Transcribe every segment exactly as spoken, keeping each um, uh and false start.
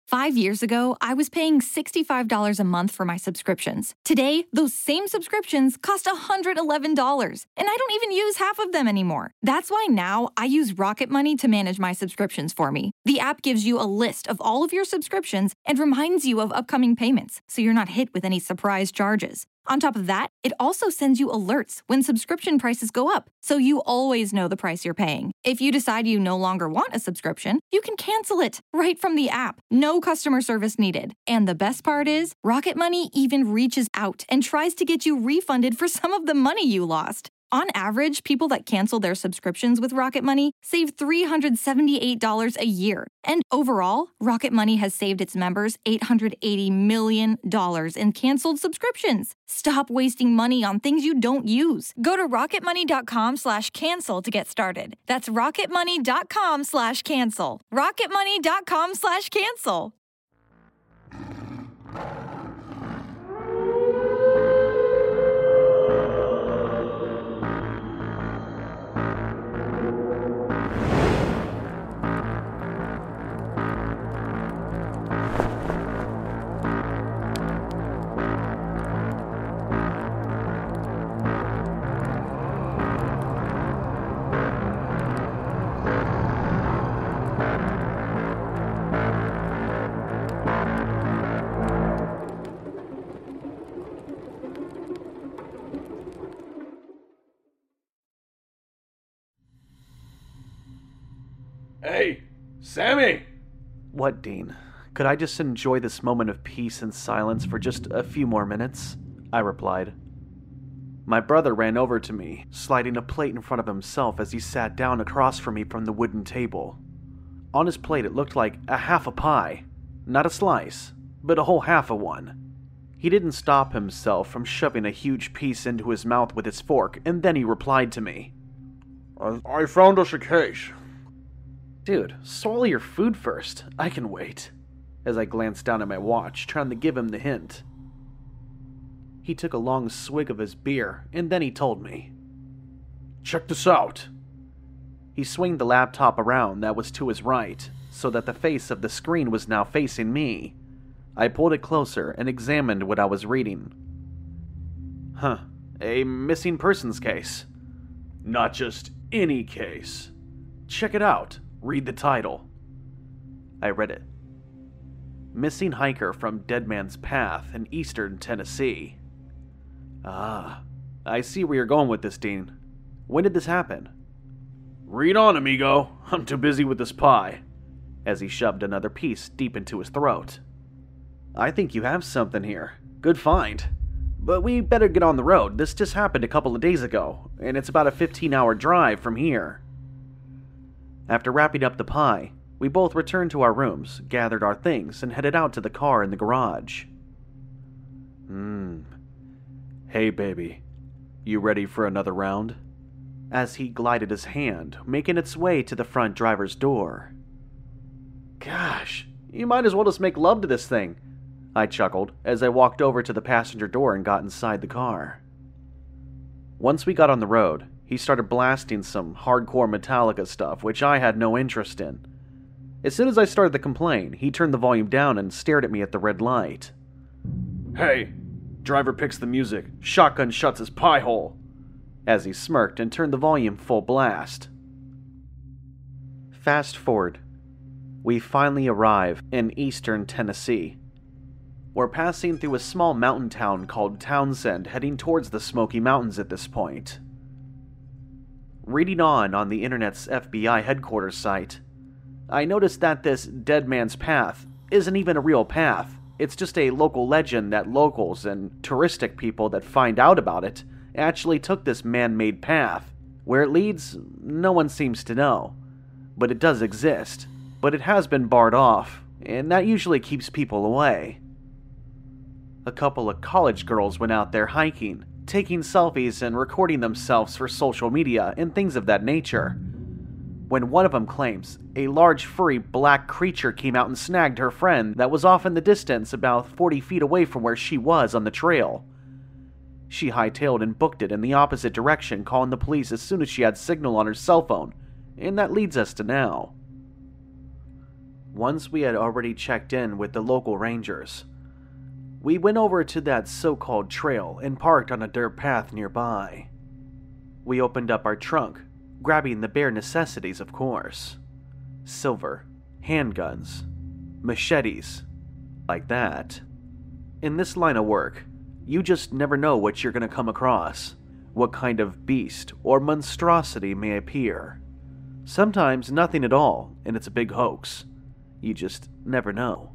Five years ago, I was paying sixty-five dollars a month for my subscriptions. Today, those same subscriptions cost one hundred eleven dollars, and I don't even use half of them anymore. That's why now I use Rocket Money to manage my subscriptions for me. The app gives you a list of all of your subscriptions and reminds you of upcoming payments, so you're not hit with any surprise charges. On top of that, it also sends you alerts when subscription prices go up, so you always know the price you're paying. If you decide you no longer want a subscription, you can cancel it right from the app. No customer service needed. And the best part is, Rocket Money even reaches out and tries to get you refunded for some of the money you lost. On average, people that cancel their subscriptions with Rocket Money save three hundred seventy-eight dollars a year. And overall, Rocket Money has saved its members eight hundred eighty million dollars in canceled subscriptions. Stop wasting money on things you don't use. Go to rocketmoney.com slash cancel to get started. That's rocketmoney.com slash cancel. rocketmoney.com slash cancel. Hey, Sammy! What, Dean? Could I just enjoy this moment of peace and silence for just a few more minutes? I replied. My brother ran over to me, sliding a plate in front of himself as he sat down across from me from the wooden table. On his plate it looked like a half a pie. Not a slice, but a whole half of one. He didn't stop himself from shoving a huge piece into his mouth with his fork, and then he replied to me. I, I found us a case. Dude, swallow your food first. I can wait. As I glanced down at my watch, trying to give him the hint. He took a long swig of his beer, and then he told me. Check this out. He swung the laptop around that was to his right, so that the face of the screen was now facing me. I pulled it closer and examined what I was reading. Huh, a missing persons case. Not just any case. Check it out. Read the title. I read it. Missing hiker from Dead Man's Path in eastern Tennessee. Ah, I see where you're going with this, Dean. When did this happen? Read on, amigo. I'm too busy with this pie. As he shoved another piece deep into his throat. I think you have something here. Good find. But we better get on the road. This just happened a couple of days ago, and it's about a fifteen-hour drive from here. After wrapping up the pie, we both returned to our rooms, gathered our things, and headed out to the car in the garage. Hmm. Hey, baby. You ready for another round? As he glided his hand, making its way to the front driver's door. Gosh, you might as well just make love to this thing, I chuckled as I walked over to the passenger door and got inside the car. Once we got on the road, he started blasting some hardcore Metallica stuff, which I had no interest in. As soon as I started to complain, he turned the volume down and stared at me at the red light. Hey, driver picks the music, shotgun shuts his pie hole, as he smirked and turned the volume full blast. Fast forward. We finally arrive in eastern Tennessee. We're passing through a small mountain town called Townsend, heading towards the Smoky Mountains at this point. Reading on on the internet's F B I headquarters site, I noticed that this Dead Man's Path isn't even a real path. It's just a local legend that locals and touristic people that find out about it actually took this man-made path. Where it leads, no one seems to know. But it does exist. But it has been barred off, and that usually keeps people away. A couple of college girls went out there hiking, taking selfies and recording themselves for social media and things of that nature. When one of them claims a large furry black creature came out and snagged her friend that was off in the distance about forty feet away from where she was on the trail. She hightailed and booked it in the opposite direction, calling the police as soon as she had signal on her cell phone, and that leads us to now. once we had already checked in with the local rangers. We went over to that so-called trail and parked on a dirt path nearby. We opened up our trunk, grabbing the bare necessities, of course. Silver, handguns, machetes, like that. In this line of work, you just never know what you're going to come across, what kind of beast or monstrosity may appear. Sometimes nothing at all, and it's a big hoax. You just never know.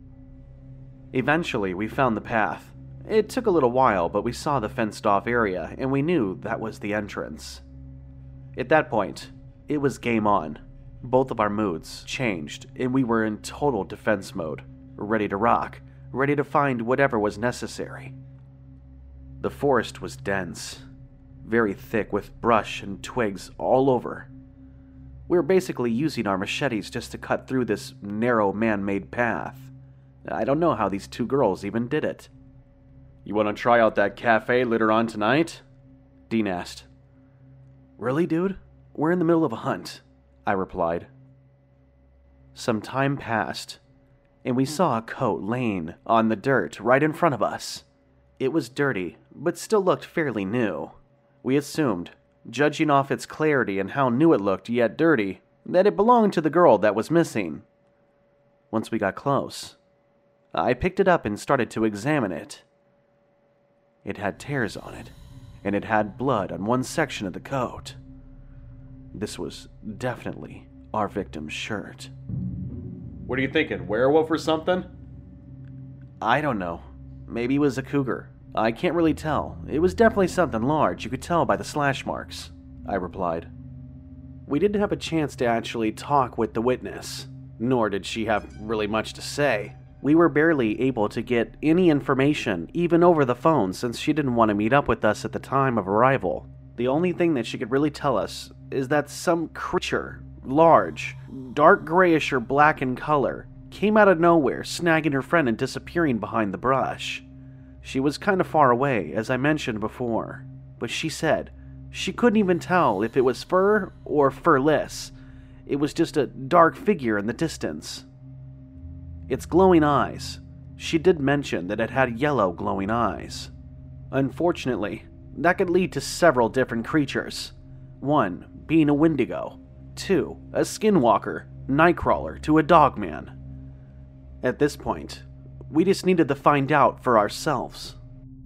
Eventually, we found the path. It took a little while, but we saw the fenced-off area, and we knew that was the entrance. At that point, it was game on. Both of our moods changed, and we were in total defense mode, ready to rock, ready to find whatever was necessary. The forest was dense, very thick with brush and twigs all over. We were basically using our machetes just to cut through this narrow man-made path. I don't know how these two girls even did it. You want to try out that cafe later on tonight? Dean asked. Really, dude? We're in the middle of a hunt, I replied. Some time passed, and we saw a coat laying on the dirt right in front of us. It was dirty, but still looked fairly new. We assumed, judging off its clarity and how new it looked yet dirty, that it belonged to the girl that was missing. Once we got close, I picked it up and started to examine it. It had tears on it, and it had blood on one section of the coat. This was definitely our victim's shirt. What are you thinking, werewolf or something? I don't know. Maybe it was a cougar. I can't really tell. It was definitely something large, you could tell by the slash marks, I replied. We didn't have a chance to actually talk with the witness, nor did she have really much to say. We were barely able to get any information, even over the phone, since she didn't want to meet up with us at the time of arrival. The only thing that she could really tell us is that some creature, large, dark grayish or black in color, came out of nowhere, snagging her friend and disappearing behind the brush. She was kind of far away, as I mentioned before, but she said she couldn't even tell if it was fur or furless. It was just a dark figure in the distance. Its glowing eyes. She did mention that it had yellow glowing eyes. Unfortunately, that could lead to several different creatures. One being a Wendigo. Two, a skinwalker, nightcrawler to a dogman. At this point, we just needed to find out for ourselves.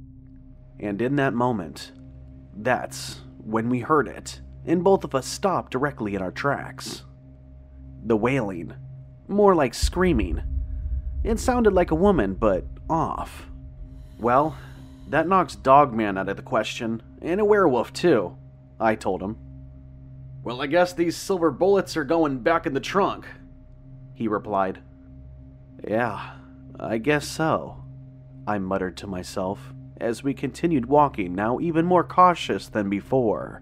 And in that moment, that's when we heard it, and both of us stopped directly in our tracks. The wailing. More like screaming. It sounded like a woman, but off. Well, that knocks Dogman out of the question, and a werewolf too, I told him. Well, I guess these silver bullets are going back in the trunk, he replied. Yeah, I guess so, I muttered to myself as we continued walking, now even more cautious than before.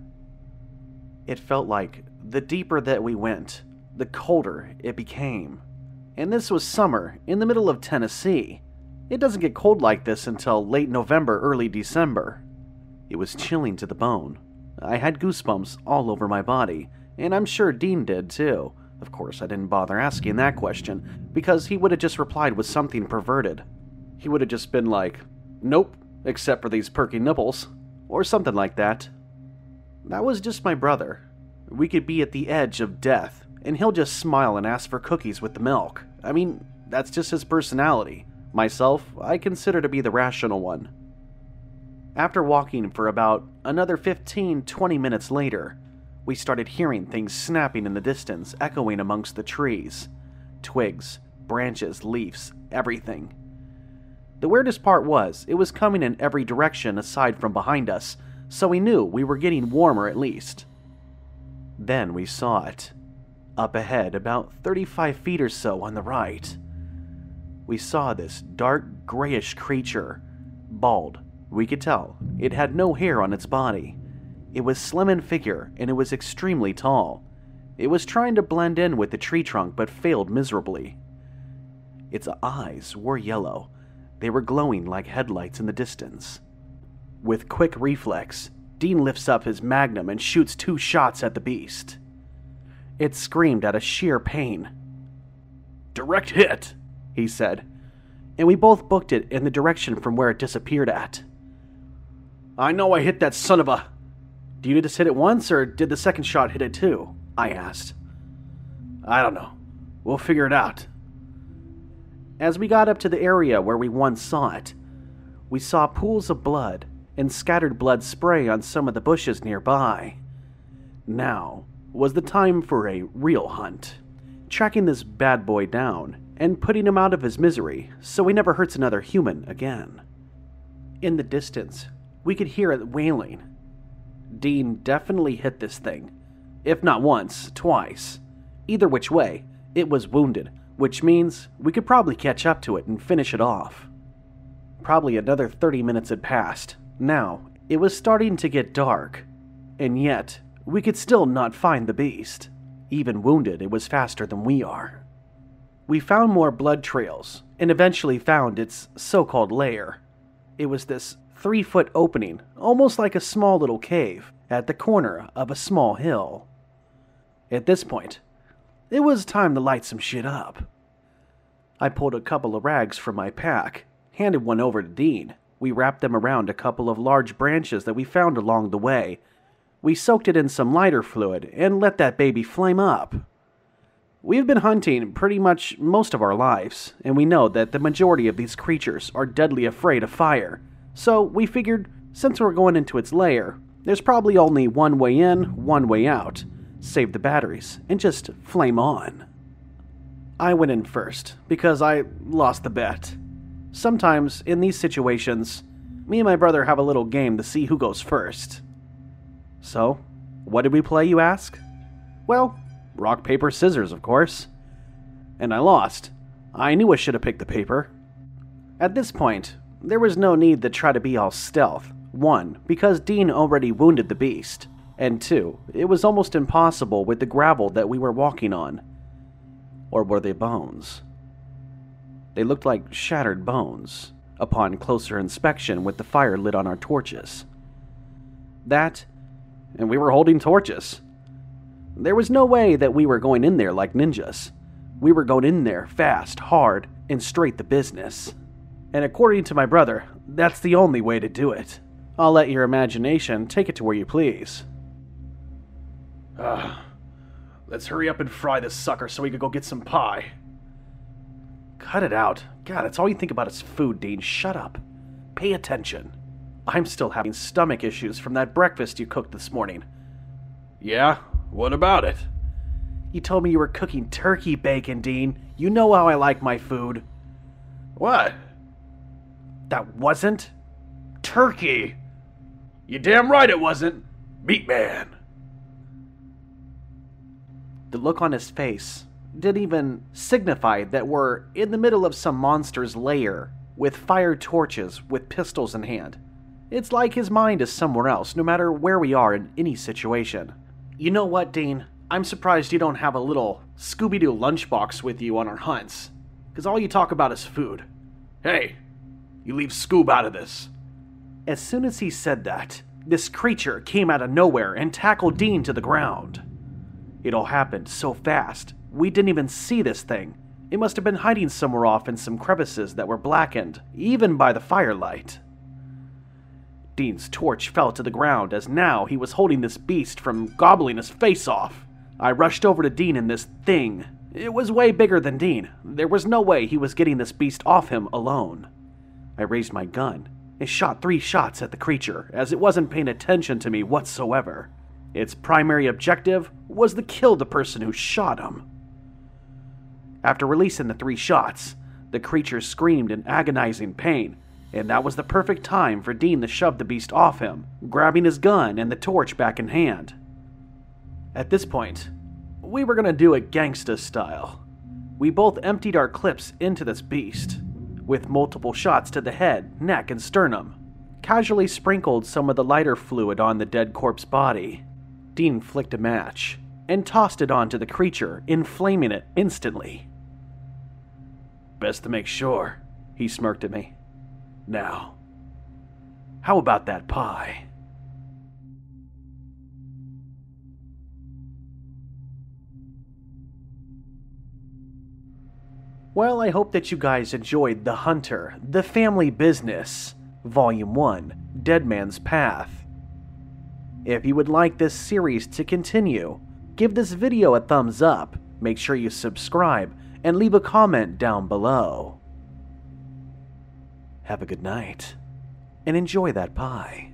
It felt like the deeper that we went, the colder it became. And this was summer, in the middle of Tennessee. It doesn't get cold like this until late November, early December. It was chilling to the bone. I had goosebumps all over my body, and I'm sure Dean did too. Of course, I didn't bother asking that question, because he would have just replied with something perverted. He would have just been like, nope, except for these perky nipples, or something like that. That was just my brother. We could be at the edge of death, and he'll just smile and ask for cookies with the milk. I mean, that's just his personality. Myself, I consider to be the rational one. After walking for about another fifteen to twenty minutes later, we started hearing things snapping in the distance, echoing amongst the trees. Twigs, branches, leaves, everything. The weirdest part was, it was coming in every direction aside from behind us, so we knew we were getting warmer at least. Then we saw it. Up ahead, about thirty-five feet or so on the right. We saw this dark grayish creature, bald. We could tell it had no hair on its body. It was slim in figure, and it was extremely tall. It was trying to blend in with the tree trunk, but failed miserably. Its eyes were yellow. They were glowing like headlights in the distance. With quick reflex, Dean lifts up his magnum and shoots two shots at the beast. It screamed out of sheer pain. Direct hit, he said, and we both booked it in the direction from where it disappeared at. I know I hit that son of a... Do you just hit it once, or did the second shot hit it too? I asked. I don't know. We'll figure it out. As we got up to the area where we once saw it, we saw pools of blood and scattered blood spray on some of the bushes nearby. Now was the time for a real hunt, tracking this bad boy down and putting him out of his misery so he never hurts another human again. In the distance, we could hear it wailing. Dean definitely hit this thing, if not once, twice. Either which way, it was wounded, which means we could probably catch up to it and finish it off. Probably another thirty minutes had passed. Now, it was starting to get dark, and yet we could still not find the beast. Even wounded, it was faster than we are. We found more blood trails, and eventually found its so-called lair. It was this three-foot opening, almost like a small little cave, at the corner of a small hill. At this point, it was time to light some shit up. I pulled a couple of rags from my pack, handed one over to Dean. We wrapped them around a couple of large branches that we found along the way. We soaked it in some lighter fluid and let that baby flame up. We've been hunting pretty much most of our lives, and we know that the majority of these creatures are deadly afraid of fire. So we figured, since we're going into its lair, there's probably only one way in, one way out. Save the batteries, and just flame on. I went in first, because I lost the bet. Sometimes, in these situations, me and my brother have a little game to see who goes first. So, what did we play, you ask? Well, rock, paper, scissors, of course. And I lost. I knew I should have picked the paper. At this point, there was no need to try to be all stealth. One, because Dean already wounded the beast. And two, it was almost impossible with the gravel that we were walking on. Or were they bones? They looked like shattered bones, upon closer inspection with the fire lit on our torches. That, and we were holding torches. There was no way that we were going in there like ninjas. We were going in there fast, hard, and straight to business. And according to my brother, that's the only way to do it. I'll let your imagination take it to where you please. Ah, uh, let's hurry up and fry this sucker so we can go get some pie. Cut it out. God, it's all you think about is food, Dean. Shut up. Pay attention. I'm still having stomach issues from that breakfast you cooked this morning. Yeah? What about it? You told me you were cooking turkey bacon, Dean. You know how I like my food. What? That wasn't turkey. You damn right it wasn't. Meat Man. The look on his face didn't even signify that we're in the middle of some monster's lair with fire torches with pistols in hand. It's like his mind is somewhere else, no matter where we are in any situation. You know what, Dean? I'm surprised you don't have a little Scooby-Doo lunchbox with you on our hunts, because all you talk about is food. Hey, you leave Scoob out of this. As soon as he said that, this creature came out of nowhere and tackled Dean to the ground. It all happened so fast, we didn't even see this thing. It must have been hiding somewhere off in some crevices that were blackened, even by the firelight. Dean's torch fell to the ground as now he was holding this beast from gobbling his face off. I rushed over to Dean and this thing. It was way bigger than Dean. There was no way he was getting this beast off him alone. I raised my gun and shot three shots at the creature as it wasn't paying attention to me whatsoever. Its primary objective was to kill the person who shot him. After releasing the three shots, the creature screamed in agonizing pain, and that was the perfect time for Dean to shove the beast off him, grabbing his gun and the torch back in hand. At this point, we were going to do it gangsta style. We both emptied our clips into this beast, with multiple shots to the head, neck, and sternum. Casually sprinkled some of the lighter fluid on the dead corpse body. Dean flicked a match and tossed it onto the creature, inflaming it instantly. Best to make sure, he smirked at me. Now, how about that pie? Well, I hope that you guys enjoyed The Hunter, The Family Business, Volume one, Dead Man's Path. If you would like this series to continue, give this video a thumbs up, make sure you subscribe, and leave a comment down below. Have a good night, and enjoy that pie.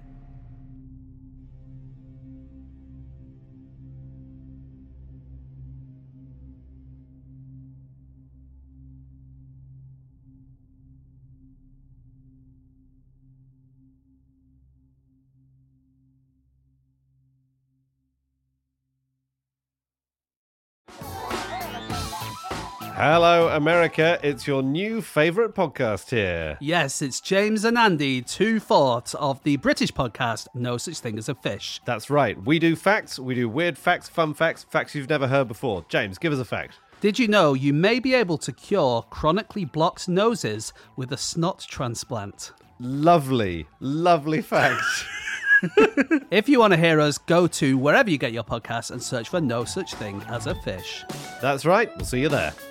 Hello, America. It's your new favourite podcast here. Yes, it's James and Andy, two-fourths of the British podcast No Such Thing as a Fish. That's right. We do facts, we do weird facts, fun facts, facts you've never heard before. James, give us a fact. Did you know you may be able to cure chronically blocked noses with a snot transplant? Lovely, lovely facts. If you want to hear us, go to wherever you get your podcasts and search for No Such Thing as a Fish. That's right. We'll see you there.